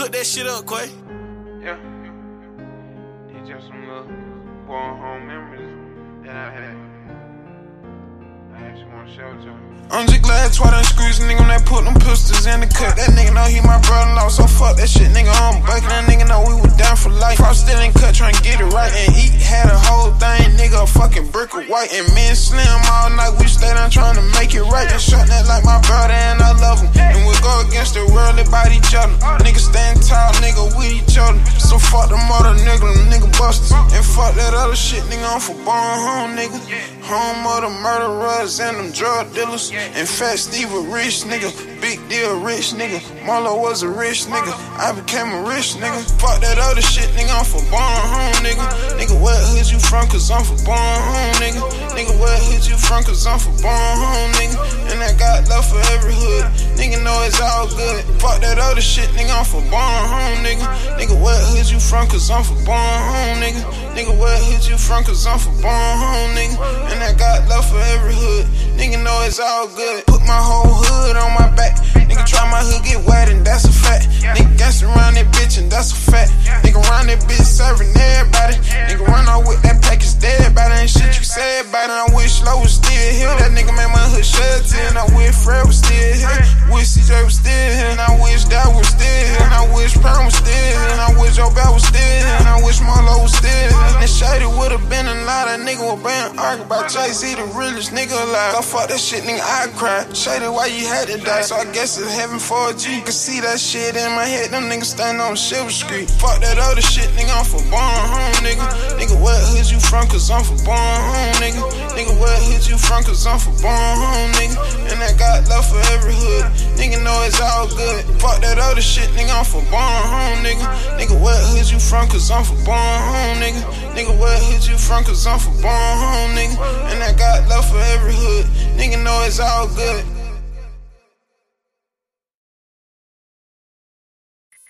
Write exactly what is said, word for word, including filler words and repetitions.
Cook that shit up, Quay. Yeah. These just some little born home memories that I had. I actually want to share with y'all. I'm just glad twice done squeeze a nigga when they put them pistols in the cut. That nigga know he my brother-in-law, so fuck that shit, nigga, I'm bucking. That nigga know we was down for life. Frost still in cut, trying to get it right. And eat, had a whole thing, nigga, a fucking brick of white. And me and Slim all night, we stayed down trying to make it right. And shot that like my brother, and I love him. And we go against the world about each other. Nigga stand tall, nigga, with each other. So fuck them other nigga, them nigga busters. And fuck that other shit, nigga, I'm for born home, nigga. Home of the murderers and them drug dealers. In fact, Steve a rich nigga, big deal rich nigga. Marlo was a rich nigga, I became a rich nigga. Fuck that other shit, nigga, I'm for born home, nigga. Nigga, where hood you from, cause I'm for born home, nigga. Nigga, where hood you from, cause I'm for born home, nigga. And I got love for every hood, nigga know it's all good. Fuck that other shit, nigga, I'm for born home, nigga. Nigga, where hood you from, cause I'm for born home, nigga. Nigga, where hood you from, cause I'm for born home, nigga. And I got love for every hood, nigga know it's all good. Put my whole hood on my back, nigga try my hood get wet and that's a fact. Nigga gangsta around that bitch and that's a fact. Nigga round that bitch serving everybody. Nigga run out with that package dead about it. Ain't shit you said about it. I wish Low was still here. That nigga made my hood shut till. And I wish Fred was still here. Wish C J was still here. And I wish Dad was still here. And I wish Prime was still here. And I wish Joe Bell was still here. And I wish Marlo was still here. And Shady would've been a lot. That nigga was being argued about Jay-Z, the realest nigga alive. I fuck that shit, nigga, I cried. Shady, why you had to die? So I guess it's heaven for a G. You can see that shit in my head. Them niggas stand on Silver Street. Fuck that other shit, nigga, I'm for born home, nigga. Nigga, where hood you from, cause I'm for born home, nigga. Nigga, where hood you from, cause I'm for born home, nigga. And I got love for every hood, nigga know it's all good. Fuck that other shit, nigga, I'm for born home, nigga. Nigga, where hood you from, cause I'm for born home, nigga. Nigga, where hood you from, cause I'm for born home, nigga. And I got love for every hood, nigga know it's all good.